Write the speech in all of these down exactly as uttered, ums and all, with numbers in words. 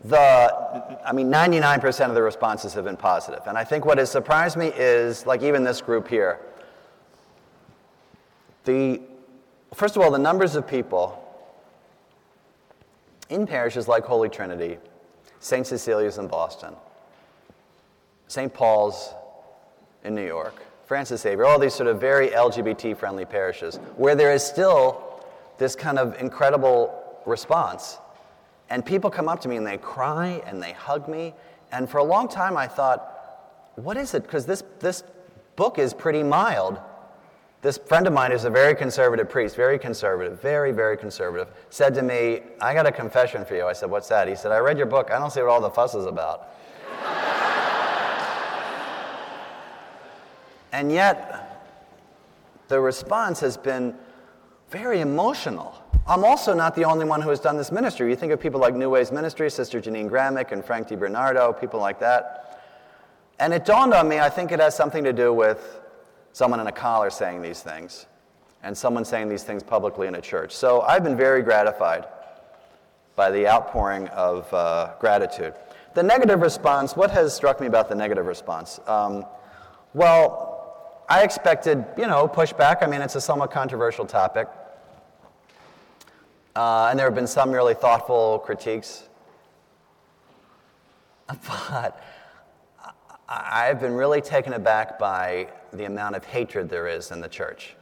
the, I mean, ninety-nine percent of the responses have been positive. And I think what has surprised me is, like even this group here, the, first of all, the numbers of people in parishes like Holy Trinity, Saint Cecilia's in Boston, Saint Paul's in New York, Francis Xavier, all these sort of very L G B T-friendly parishes, where there is still this kind of incredible response. And people come up to me and they cry and they hug me. And for a long time I thought, what is it? Because this, this book is pretty mild. This friend of mine who's a very conservative priest, very conservative, very, very conservative, said to me, I got a confession for you. I said, what's that? He said, I read your book. I don't see what all the fuss is about. And yet, the response has been very emotional. I'm also not the only one who has done this ministry. You think of people like New Ways Ministry, Sister Janine Gramick and Frank DiBernardo, people like that. And it dawned on me, I think it has something to do with someone in a collar saying these things, and someone saying these things publicly in a church. So I've been very gratified by the outpouring of uh, gratitude. The negative response, what has struck me about the negative response? Um, well, I expected, you know, pushback. I mean, it's a somewhat controversial topic. Uh, and there have been some really thoughtful critiques. But I've been really taken aback by the amount of hatred there is in the church.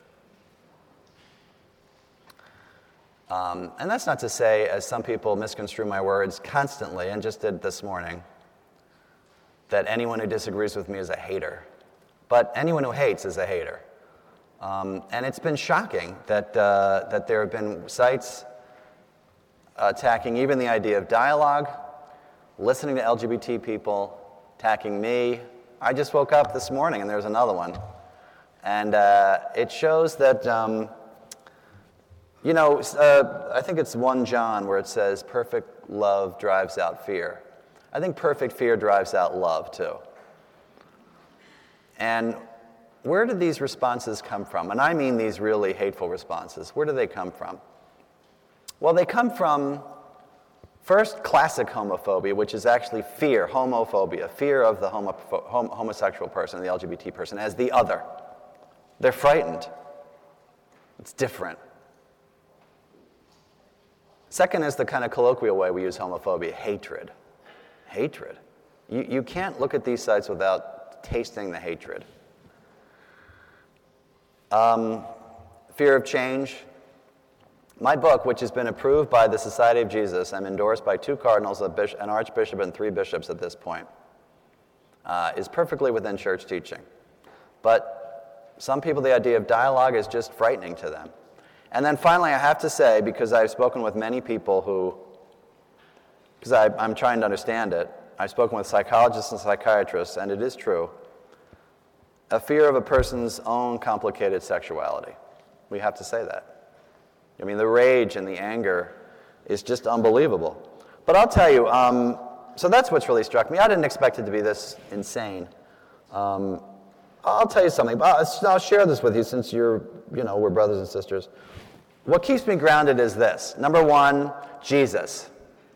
Um, and that's not to say, as some people misconstrue my words constantly, and just did this morning, that anyone who disagrees with me is a hater. But anyone who hates is a hater. Um, and it's been shocking that, uh, that there have been sites attacking even the idea of dialogue, listening to L G B T people, attacking me. I just woke up this morning and there's another one. And uh, it shows that, um, you know, uh, I think it's First John where it says, perfect love drives out fear. I think perfect fear drives out love, too. And where do these responses come from? And I mean these really hateful responses. Where do they come from? Well, they come from, first, classic homophobia, which is actually fear, homophobia, fear of the homo- hom- homosexual person, the L G B T person, as the other. They're frightened. It's different. Second is the kind of colloquial way we use homophobia, hatred. Hatred. You, you can't look at these sites without tasting the hatred. Um, fear of change. My book, which has been approved by the Society of Jesus and endorsed by two cardinals, a bishop, an archbishop, and three bishops at this point, uh, is perfectly within church teaching. But some people, the idea of dialogue is just frightening to them. And then finally, I have to say, because I've spoken with many people who, because I'm trying to understand it, I've spoken with psychologists and psychiatrists, and it is true, a fear of a person's own complicated sexuality. We have to say that. I mean, the rage and the anger is just unbelievable. But I'll tell you, um, so that's what's really struck me. I didn't expect it to be this insane. Um, I'll tell you something. I'll, I'll share this with you since you're, you know, we're brothers and sisters. What keeps me grounded is this. Number one, Jesus.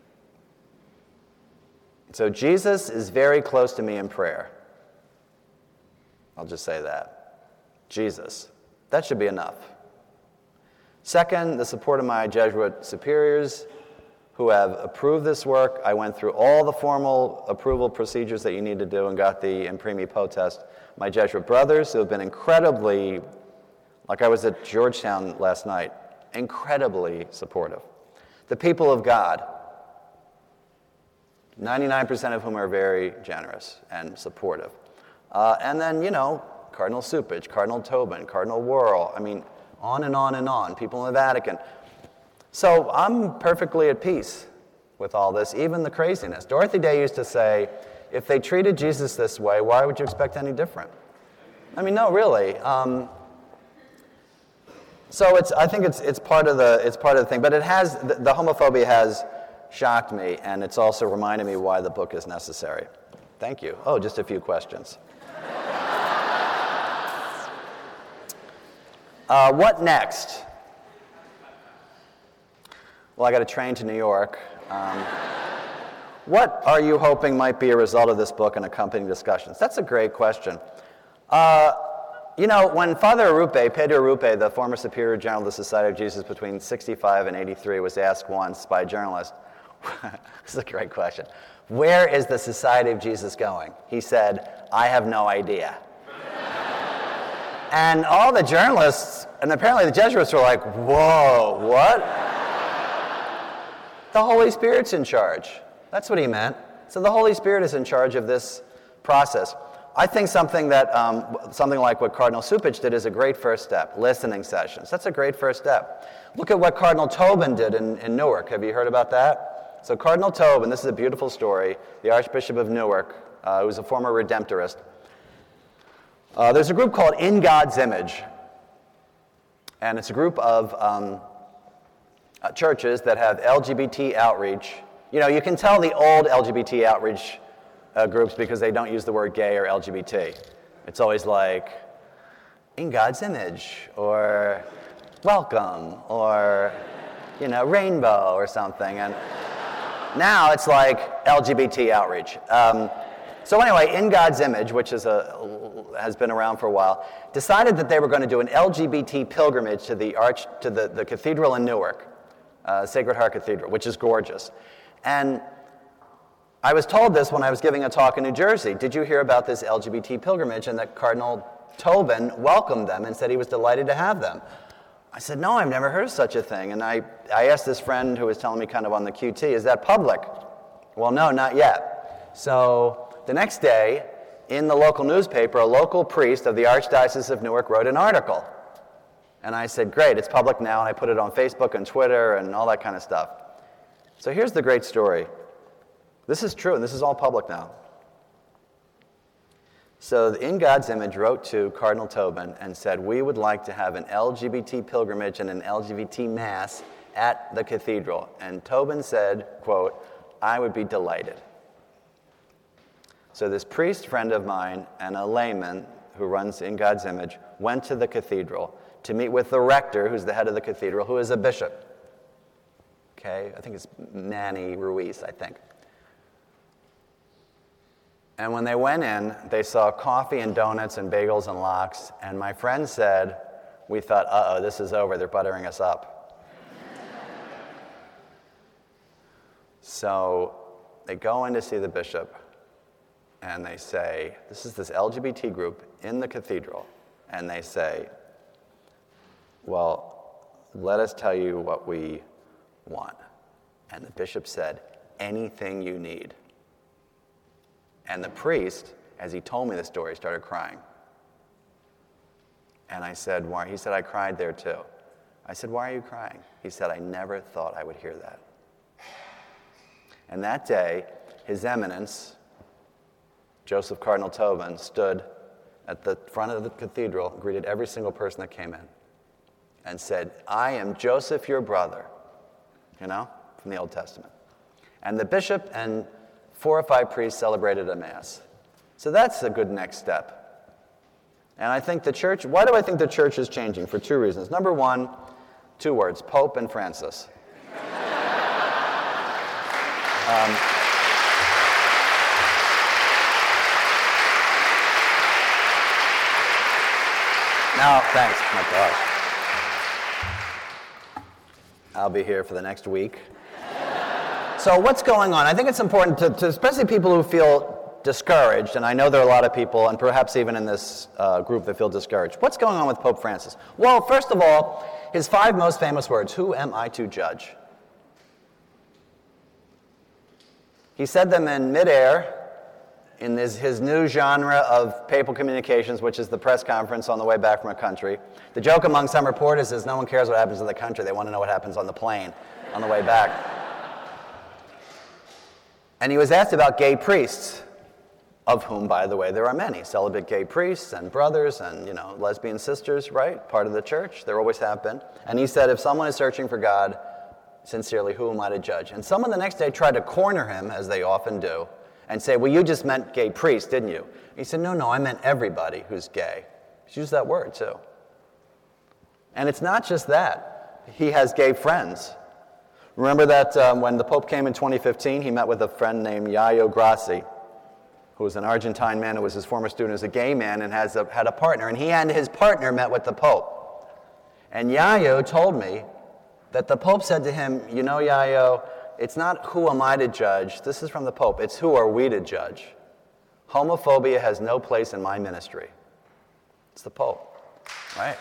So Jesus is very close to me in prayer. I'll just say that. Jesus. That should be enough. Second, the support of my Jesuit superiors who have approved this work. I went through all the formal approval procedures that you need to do and got the imprimi potest. My Jesuit brothers who have been incredibly, like I was at Georgetown last night, incredibly supportive. The people of God, ninety-nine percent of whom are very generous and supportive. Uh, and then, you know, Cardinal Cupich, Cardinal Tobin, Cardinal Wuerl, I mean, on and on and on, people in the Vatican. So I'm perfectly at peace with all this, even the craziness. Dorothy Day used to say, if they treated Jesus this way, why would you expect any different? I mean, no, really. Um, so it's, I think it's it's part of the it's part of the thing, but it has the, the homophobia has shocked me, and it's also reminded me why the book is necessary. Thank you. Oh, just a few questions. Uh, what next? Well, I got a train to New York. Um, what are you hoping might be a result of this book and accompanying discussions? That's a great question. Uh, you know, when Father Arupe, Pedro Arupe, the former Superior General of the Society of Jesus between sixty-five and eighty-three, was asked once by a journalist, this is a great question, where is the Society of Jesus going? He said, I have no idea. And all the journalists, and apparently the Jesuits were like, whoa, what? The Holy Spirit's in charge. That's what he meant. So the Holy Spirit is in charge of this process. I think something that, um, something like what Cardinal Cupich did is a great first step, listening sessions. That's a great first step. Look at what Cardinal Tobin did in, in Newark. Have you heard about that? So Cardinal Tobin, this is a beautiful story, the Archbishop of Newark, uh, who was a former Redemptorist. Uh, there's a group called In God's Image, and it's a group of um, uh, churches that have L G B T outreach. You know, you can tell the old L G B T outreach uh, groups because they don't use the word gay or L G B T. It's always like, in God's image, or welcome, or, you know, rainbow or something. And now it's like L G B T outreach. Um, So anyway, In God's Image, which is a, has been around for a while, decided that they were going to do an L G B T pilgrimage to the arch to the, the cathedral in Newark, uh, Sacred Heart Cathedral, which is gorgeous. And I was told this when I was giving a talk in New Jersey. Did you hear about this L G B T pilgrimage? And that Cardinal Tobin welcomed them and said he was delighted to have them. I said, no, I've never heard of such a thing. And I, I asked this friend who was telling me kind of on the Q T, is that public? Well, no, not yet. So the next day, in the local newspaper, a local priest of the Archdiocese of Newark wrote an article. And I said, great, it's public now, and I put it on Facebook and Twitter and all that kind of stuff. So here's the great story. This is true, and this is all public now. So In God's Image wrote to Cardinal Tobin and said, we would like to have an L G B T pilgrimage and an L G B T mass at the cathedral. And Tobin said, quote, I would be delighted. So this priest friend of mine and a layman who runs In God's Image went to the cathedral to meet with the rector, who's the head of the cathedral, who is a bishop. Okay, I think it's Manny Ruiz, I think. And when they went in, they saw coffee and donuts and bagels and lox, and my friend said, we thought, uh-oh, this is over, they're buttering us up. So they go in to see the bishop, and they say, this is this L G B T group in the cathedral, and they say, well, let us tell you what we want. And the bishop said, anything you need. And the priest, as he told me the story, started crying. And I said, why? He said, I cried there too. I said, why are you crying? He said, I never thought I would hear that. And that day, His Eminence, Joseph Cardinal Tobin, stood at the front of the cathedral, greeted every single person that came in, and said, I am Joseph, your brother, you know, from the Old Testament. And the bishop and four or five priests celebrated a mass. So that's a good next step. And I think the church, why do I think the church is changing? For two reasons. Number one, two words, Pope and Francis. um, Now, thanks, my gosh. I'll be here for the next week. So what's going on? I think it's important to, to especially people who feel discouraged, and I know there are a lot of people, and perhaps even in this uh, group that feel discouraged. What's going on with Pope Francis? Well, first of all, his five most famous words, who am I to judge? He said them in midair, in his, his new genre of papal communications, which is the press conference on the way back from a country. The joke among some reporters is no one cares what happens in the country. They want to know what happens on the plane on the way back. And he was asked about gay priests, of whom, by the way, there are many. Celibate gay priests and brothers and, you know, lesbian sisters, right? Part of the church. There always have been. And he said, if someone is searching for God, sincerely, who am I to judge? And someone the next day tried to corner him, as they often do, and say, well, you just meant gay priests, didn't you? He said, no, no, I meant everybody who's gay. He's used that word, too. And it's not just that. He has gay friends. Remember that um, when the Pope came in twenty fifteen, he met with a friend named Yayo Grassi, who was an Argentine man who was his former student, who's a gay man and has a, had a partner. And he and his partner met with the Pope. And Yayo told me that the Pope said to him, you know, Yayo, it's not who am I to judge. This is from the Pope. It's who are we to judge. Homophobia has no place in my ministry. It's the Pope, right?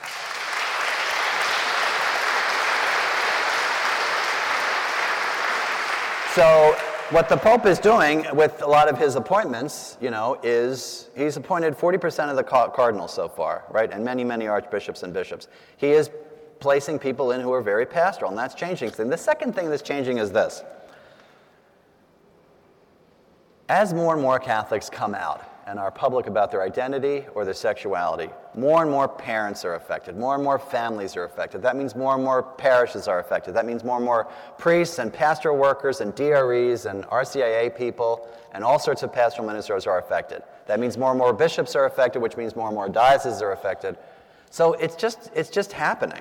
So what the Pope is doing with a lot of his appointments, you know, is he's appointed forty percent of the cardinals so far, right, and many, many archbishops and bishops. He is placing people in who are very pastoral, and that's changing things. The second thing that's changing is this. As more and more Catholics come out and are public about their identity or their sexuality, more and more parents are affected, more and more families are affected. That means more and more parishes are affected. That means more and more priests and pastoral workers and D R Es and R C I A people and all sorts of pastoral ministers are affected. That means more and more bishops are affected, which means more and more dioceses are affected. So it's just, it's just happening.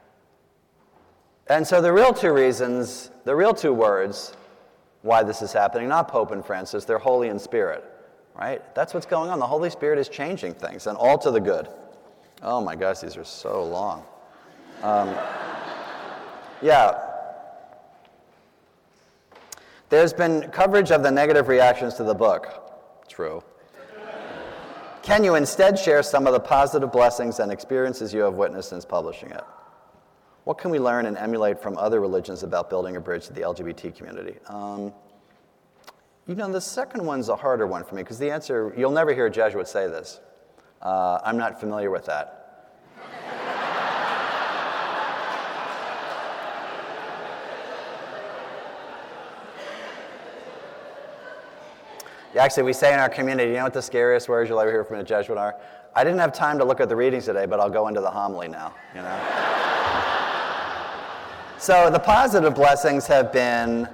And so the real two reasons, the real two words why this is happening, not Pope and Francis, they're Holy in Spirit, right? That's what's going on. The Holy Spirit is changing things, and all to the good. Oh my gosh, these are so long. Um, yeah. There's been coverage of the negative reactions to the book. True. Can you instead share some of the positive blessings and experiences you have witnessed since publishing it? What can we learn and emulate from other religions about building a bridge to the L G B T community? Um, you know, the second one's a harder one for me, because the answer, you'll never hear a Jesuit say this. Uh, I'm not familiar with that. Yeah, actually, we say in our community, you know what the scariest words you'll ever hear from a Jesuit are? I didn't have time to look at the readings today, but I'll go into the homily now, you know? So the positive blessings have been,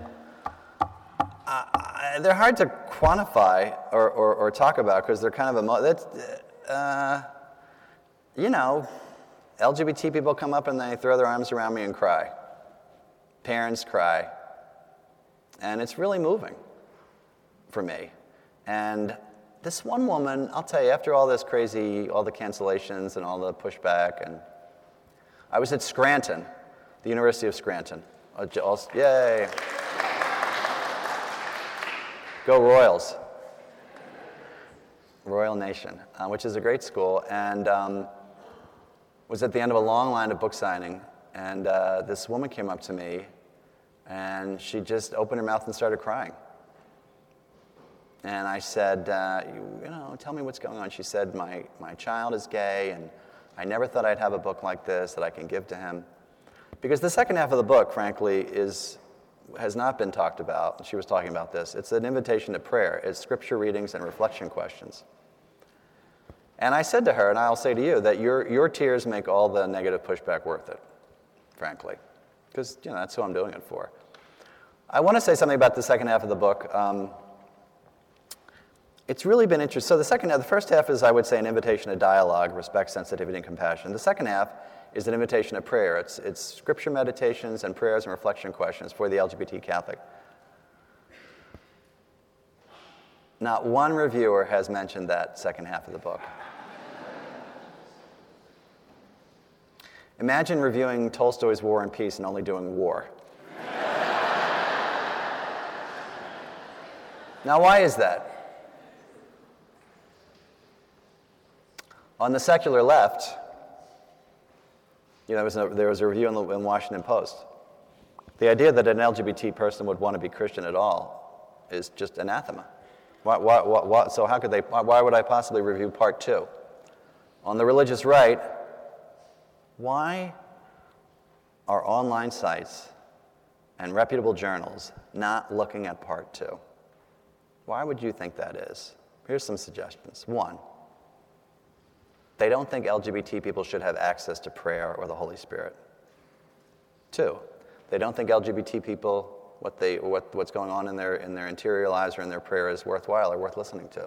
uh, they're hard to quantify or, or, or talk about because they're kind of, emo- that's, uh, you know, L G B T people come up and they throw their arms around me and cry. Parents cry. And it's really moving for me. And this one woman, I'll tell you, after all this crazy, all the cancellations and all the pushback, and I was at Scranton, the University of Scranton. Yay. Go Royals. Royal Nation, uh, which is a great school, and um, was at the end of a long line of book signing, and uh, this woman came up to me, and she just opened her mouth and started crying. And I said, uh, you, you know, tell me what's going on. She said, my, my child is gay, and I never thought I'd have a book like this that I can give to him. Because the second half of the book, frankly, is has not been talked about. She was talking about this. It's an invitation to prayer. It's scripture readings and reflection questions. And I said to her, and I'll say to you, that your your tears make all the negative pushback worth it, frankly. Because, you know, that's who I'm doing it for. I want to say something about the second half of the book. Um, It's really been interesting. So the second half, the first half is, I would say, an invitation to dialogue, respect, sensitivity, and compassion. The second half is an invitation to prayer. It's, it's scripture meditations and prayers and reflection questions for the L G B T Catholic. Not one reviewer has mentioned that second half of the book. Imagine reviewing Tolstoy's War and Peace and only doing war. Now, why is that? On the secular left, you know, there was a, there was a review in the in Washington Post. The idea that an L G B T person would want to be Christian at all is just anathema. Why, why, why, so how could they? Why would I possibly review part two? On the religious right, why are online sites and reputable journals not looking at part two? Why would you think that is? Here's some suggestions. One, they don't think L G B T people should have access to prayer or the Holy Spirit. Two, they don't think L G B T people, what they, what, what's going on in their, in their interior lives or in their prayer is worthwhile or worth listening to.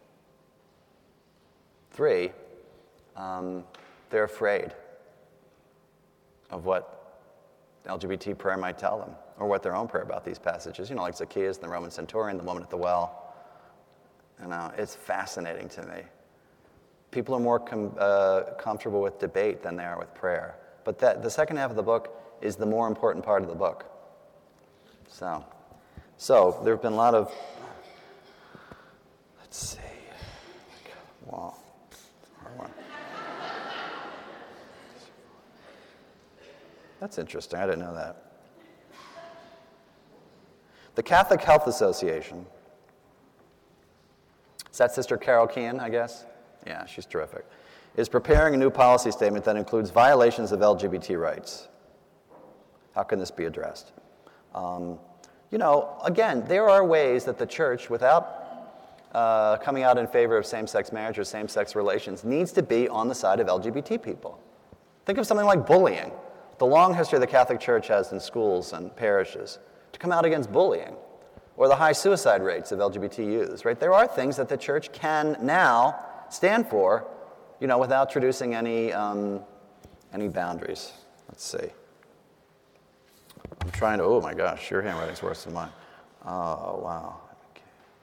Three, um, they're afraid of what L G B T prayer might tell them, or what their own prayer about these passages. You know, like Zacchaeus and the Roman centurion, the woman at the well. You know, it's fascinating to me. People are more com- uh, comfortable with debate than they are with prayer. But that the second half of the book is the more important part of the book. So, so there have been a lot of, let's see, wow, hard one. That's interesting. I didn't know that. The Catholic Health Association. Is that Sister Carol Kean, I guess? Yeah, she's terrific. Is preparing a new policy statement that includes violations of L G B T rights. How can this be addressed? Um, you know, again, there are ways that the church, without uh, coming out in favor of same-sex marriage or same-sex relations, needs to be on the side of L G B T people. Think of something like bullying. The long history the Catholic Church has in schools and parishes to come out against bullying, or the high suicide rates of L G B T youths, right? There are things that the church can now stand for, you know, without introducing any, um, any boundaries. Let's see. I'm trying to, oh my gosh, your handwriting's worse than mine. Oh, wow. Okay.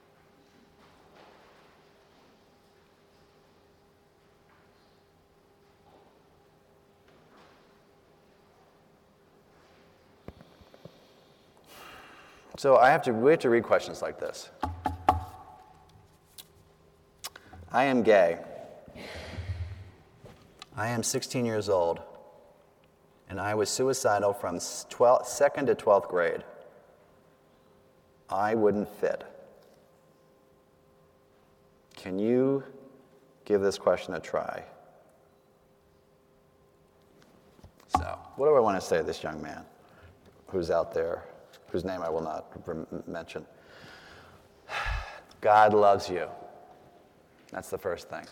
So I have to, we have to read questions like this. I am gay. I am sixteen years old, and I was suicidal from twelfth, second to twelfth grade. I wouldn't fit. Can you give this question a try? So, what do I want to say to this young man who's out there, whose name I will not mention? God loves you. That's the first thing.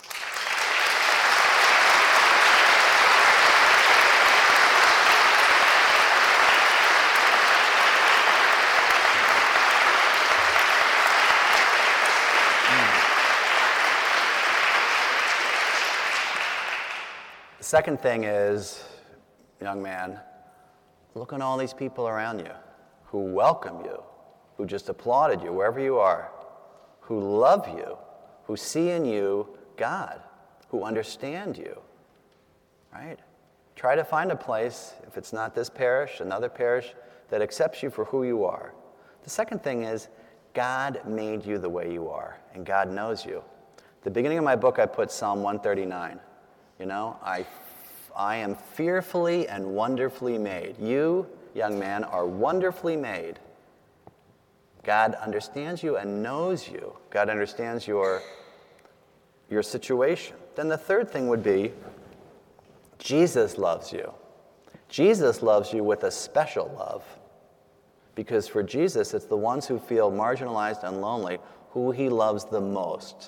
The second thing is, young man, look at all these people around you who welcome you, who just applauded you wherever you are, who love you, who see in you God, who understand you, right? Try to find a place, if it's not this parish, another parish, that accepts you for who you are. The second thing is, God made you the way you are, and God knows you. At the beginning of my book, I put Psalm one thirty-nine. You know, I, I am fearfully and wonderfully made. You, young man, are wonderfully made. God understands you and knows you. God understands your, your situation. Then the third thing would be, Jesus loves you. Jesus loves you with a special love. Because for Jesus, it's the ones who feel marginalized and lonely who he loves the most.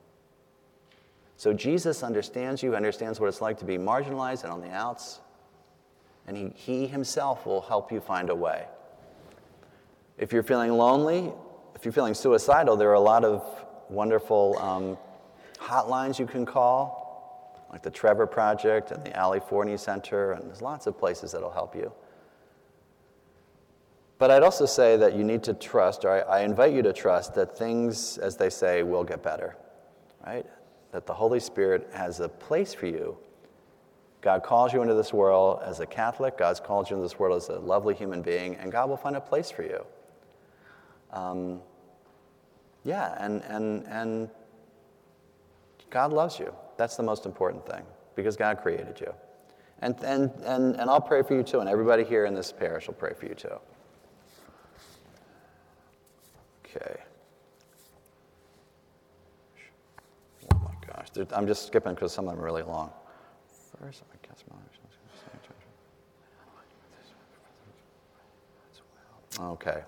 So Jesus understands you, understands what it's like to be marginalized and on the outs, and he, he himself will help you find a way. If you're feeling lonely, if you're feeling suicidal, there are a lot of wonderful um, hotlines you can call, like the Trevor Project and the Ali Forney Center, and there's lots of places that'll help you. But I'd also say that you need to trust, or I, I invite you to trust, that things, as they say, will get better, right? That the Holy Spirit has a place for you. God calls you into this world as a Catholic. God's called you into this world as a lovely human being, and God will find a place for you. Um, yeah, and, and, and God loves you. That's the most important thing, because God created you. And, and, and, and I'll pray for you too, and everybody here in this parish will pray for you too. Okay. Oh my gosh, I'm just skipping because some of them are really long. First, I guess okay.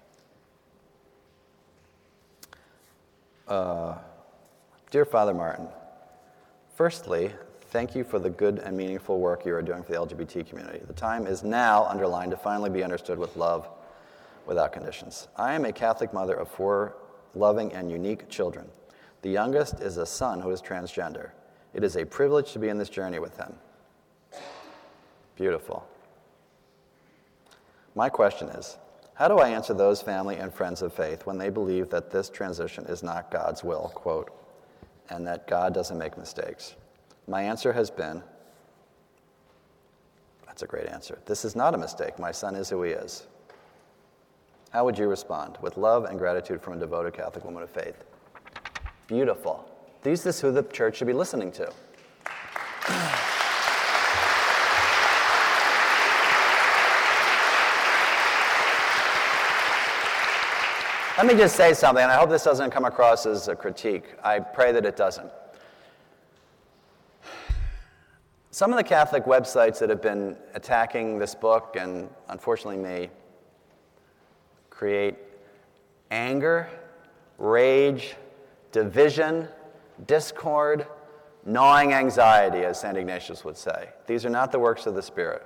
Uh, dear Father Martin, firstly, thank you for the good and meaningful work you are doing for the L G B T community. The time is now, underlined, to finally be understood with love without conditions. I am a Catholic mother of four loving and unique children. The youngest is a son who is transgender. It is a privilege to be in this journey with him. Beautiful. My question is, how do I answer those family and friends of faith when they believe that this transition is not God's will, quote, and that God doesn't make mistakes? My answer has been, that's a great answer. This is not a mistake. My son is who he is. How would you respond? With love and gratitude from a devoted Catholic woman of faith. Beautiful. This is who the church should be listening to. Let me just say something, and I hope this doesn't come across as a critique. I pray that it doesn't. Some of the Catholic websites that have been attacking this book, and unfortunately me, create anger, rage, division, discord, gnawing anxiety, as Saint Ignatius would say. These are not the works of the Spirit.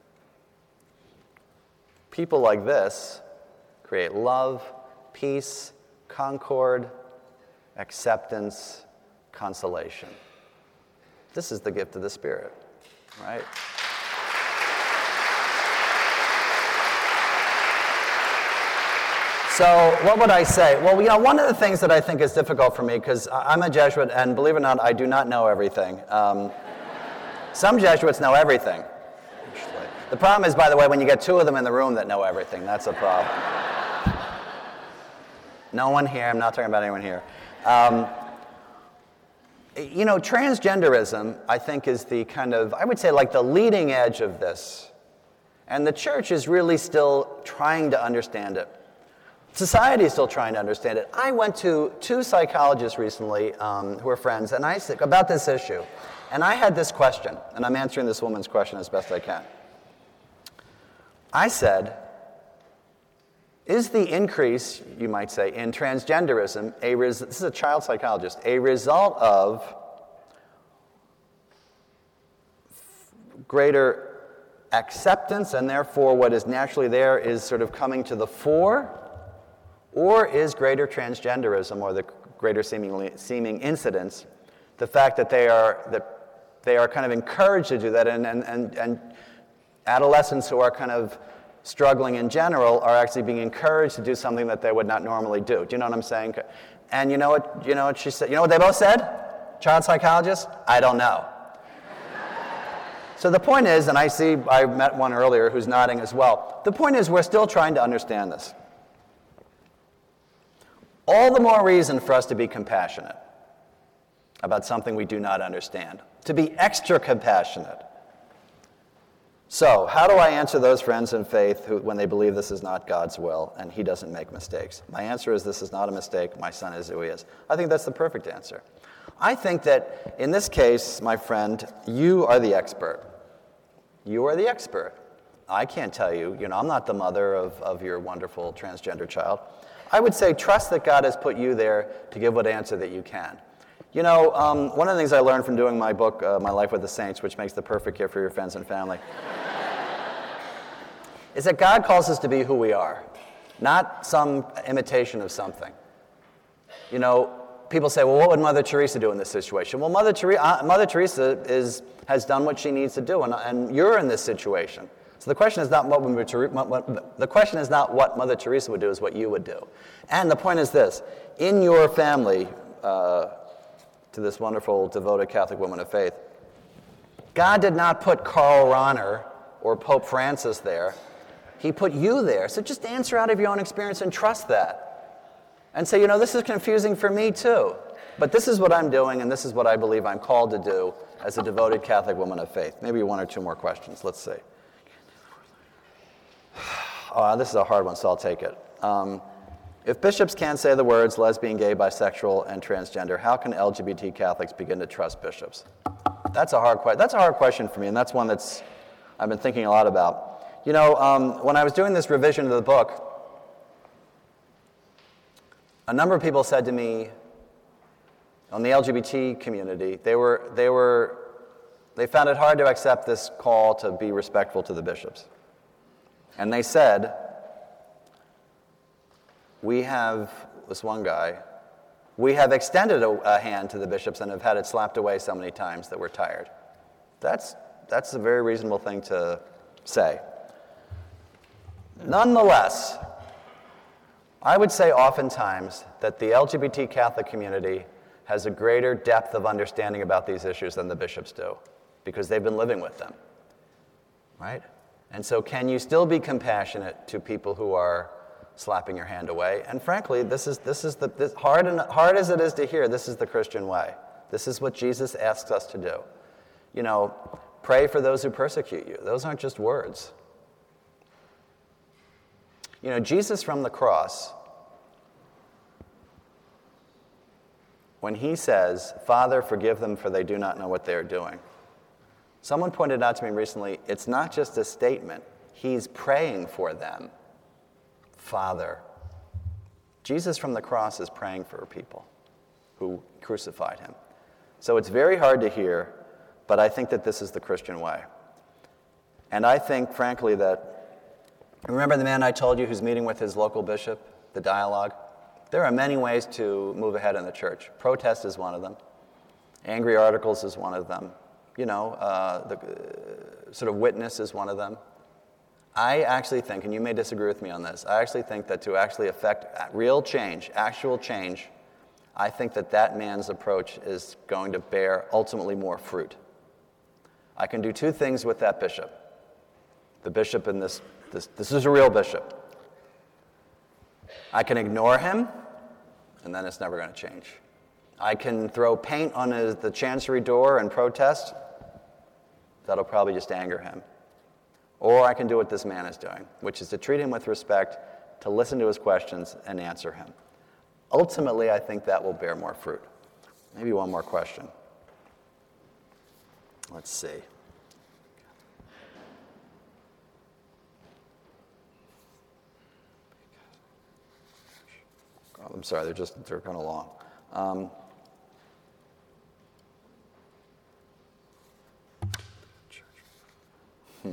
People like this create love, peace, concord, acceptance, consolation. This is the gift of the Spirit, right? So what would I say? Well, you know, one of the things that I think is difficult for me, because I'm a Jesuit, and believe it or not, I do not know everything. Um, some Jesuits know everything. Actually. The problem is, by the way, when you get two of them in the room that know everything, that's a problem. No one here, I'm not talking about anyone here. Um, you know, transgenderism, I think, is the kind of, I would say, like the leading edge of this. And the church is really still trying to understand it. Society is still trying to understand it. I went to two psychologists recently um, who are friends, and I said, about this issue. And I had this question, and I'm answering this woman's question as best I can. I said, is the increase, you might say, in transgenderism, a res- this is a child psychologist, a result of greater acceptance, and therefore what is naturally there is sort of coming to the fore? Or is greater transgenderism, or the greater seemingly, seeming incidence, the fact that they are that they are kind of encouraged to do that, and, and, and, and adolescents who are kind of struggling in general are actually being encouraged to do something that they would not normally do. Do you know what I'm saying? And you know what, you know what she said? You know what they both said? Child psychologists? I don't know. So the point is, and I see, I met one earlier who's nodding as well. The point is, we're still trying to understand this. All the more reason for us to be compassionate about something we do not understand, to be extra compassionate. So, how do I answer those friends in faith who, when they believe this is not God's will and he doesn't make mistakes? My answer is, this is not a mistake. My son is who he is. I think that's the perfect answer. I think that in this case, my friend, you are the expert. You are the expert. I can't tell you, you know, I'm not the mother of, of your wonderful transgender child. I would say trust that God has put you there to give what answer that you can. You know, um, one of the things I learned from doing my book, uh, My Life with the Saints, which makes the perfect gift for your friends and family, is that God calls us to be who we are, not some imitation of something. You know, people say, well, what would Mother Teresa do in this situation? Well, Mother, Ther- uh, Mother Teresa is, has done what she needs to do, and, and you're in this situation. So the question is not what, Mother Teresa, what the question is not what Mother Teresa would do, is what you would do. And the point is this: in your family, uh, to this wonderful, devoted Catholic woman of faith, God did not put Karl Rahner or Pope Francis there. He put you there. So just answer out of your own experience and trust that. And say, you know, this is confusing for me too, but this is what I'm doing, and this is what I believe I'm called to do as a devoted Catholic woman of faith. Maybe one or two more questions. Let's see. Oh, this is a hard one, so I'll take it. Um, if bishops can't say the words lesbian, gay, bisexual, and transgender, how can L G B T Catholics begin to trust bishops? That's a hard question. That's a hard question for me, and that's one that's I've been thinking a lot about. You know, um, when I was doing this revision of the book, a number of people said to me, on the L G B T community, they were they were they found it hard to accept this call to be respectful to the bishops. And they said, we have, this one guy, we have extended a, a hand to the bishops and have had it slapped away so many times that we're tired. That's, that's a very reasonable thing to say. Nonetheless, I would say oftentimes that the L G B T Catholic community has a greater depth of understanding about these issues than the bishops do, because they've been living with them, right? And so can you still be compassionate to people who are slapping your hand away? And frankly, this is, this is the, this, hard, and, hard as it is to hear, this is the Christian way. This is what Jesus asks us to do. You know, pray for those who persecute you. Those aren't just words. You know, Jesus from the cross, when he says, "Father, forgive them, for they do not know what they are doing," someone pointed out to me recently, it's not just a statement. He's praying for them. Father. Jesus from the cross is praying for people who crucified him. So it's very hard to hear, but I think that this is the Christian way. And I think, frankly, that, remember the man I told you who's meeting with his local bishop, the dialogue? There are many ways to move ahead in the church. Protest is one of them. Angry articles is one of them. You know, uh, the uh, sort of witness is one of them. I actually think, and you may disagree with me on this, I actually think that to actually affect real change, actual change, I think that that man's approach is going to bear ultimately more fruit. I can do two things with that bishop. The bishop in this, this, this is a real bishop. I can ignore him, and then it's never going to change. I can throw paint on his, the chancery door and protest. That'll probably just anger him. Or I can do what this man is doing, which is to treat him with respect, to listen to his questions, and answer him. Ultimately, I think that will bear more fruit. Maybe one more question. Let's see. Oh, I'm sorry, they're just, they're kind of long. Um, hmm.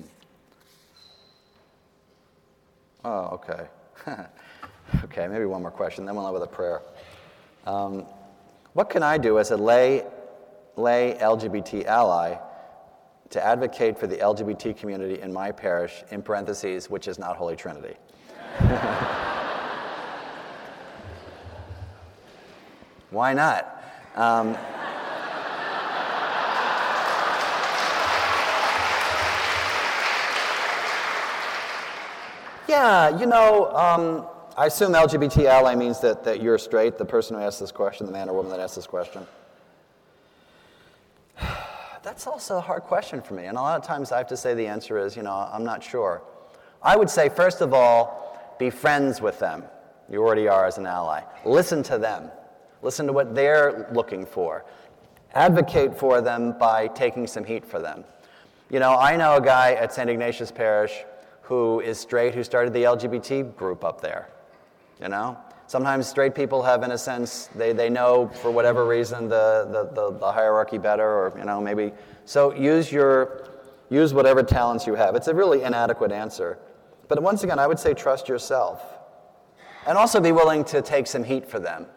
Oh, okay. Okay, maybe one more question, then we'll have with a prayer. Um, what can I do as a lay, lay L G B T ally to advocate for the L G B T community in my parish, in parentheses, which is not Holy Trinity? Why not? Um, yeah, you know, um, I assume L G B T ally means that, that you're straight, the person who asked this question, the man or woman that asked this question. That's also a hard question for me, and a lot of times I have to say the answer is, you know, I'm not sure. I would say, first of all, be friends with them. You already are as an ally. Listen to them. Listen to what they're looking for. Advocate for them by taking some heat for them. You know, I know a guy at Saint Ignatius Parish who is straight, who started the L G B T group up there. You know? Sometimes straight people have, in a sense, they, they know for whatever reason the, the, the, the hierarchy better, or, you know, maybe. So use your, use whatever talents you have. It's a really inadequate answer. But once again, I would say trust yourself. And also be willing to take some heat for them.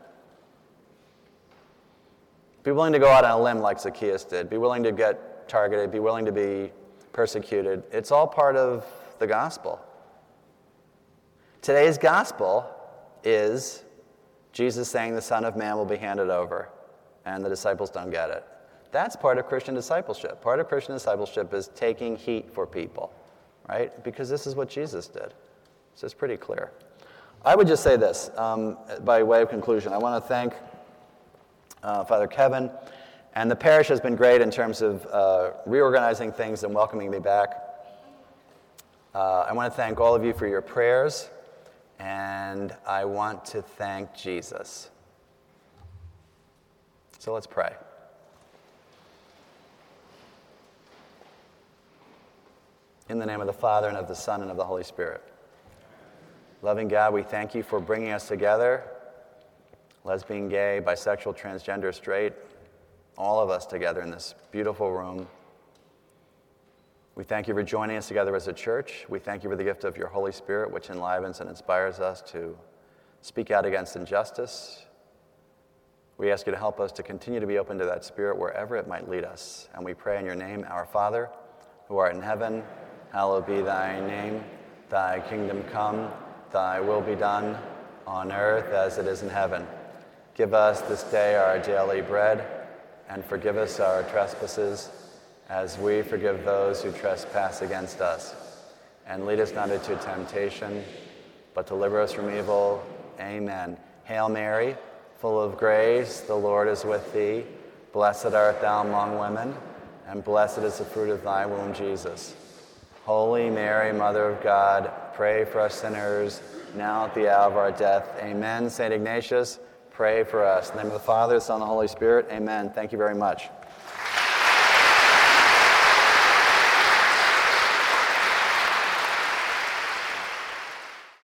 Be willing to go out on a limb like Zacchaeus did. Be willing to get targeted. Be willing to be persecuted. It's all part of the gospel. Today's gospel is Jesus saying the Son of Man will be handed over, and the disciples don't get it. That's part of Christian discipleship. Part of Christian discipleship is taking heat for people, right? Because this is what Jesus did. So it's pretty clear. I would just say this, um, by way of conclusion. I want to thank uh, Father Kevin, and the parish has been great in terms of uh, reorganizing things and welcoming me back. Uh, I want to thank all of you for your prayers, and I want to thank Jesus. So let's pray. In the name of the Father, and of the Son, and of the Holy Spirit. Loving God, we thank you for bringing us together, lesbian, gay, bisexual, transgender, straight, all of us together in this beautiful room. We thank you for joining us together as a church. We thank you for the gift of your Holy Spirit, which enlivens and inspires us to speak out against injustice. We ask you to help us to continue to be open to that Spirit wherever it might lead us. And we pray in your name, our Father, who art in heaven, hallowed be thy name. Thy kingdom come, thy will be done, on earth as it is in heaven. Give us this day our daily bread, and forgive us our trespasses, as we forgive those who trespass against us. And lead us not into temptation, but deliver us from evil. Amen. Hail Mary, full of grace, the Lord is with thee. Blessed art thou among women, and blessed is the fruit of thy womb, Jesus. Holy Mary, Mother of God, pray for us sinners, now at the hour of our death. Amen. Saint Ignatius, pray for us. In the name of the Father, the Son, and the Holy Spirit. Amen. Thank you very much.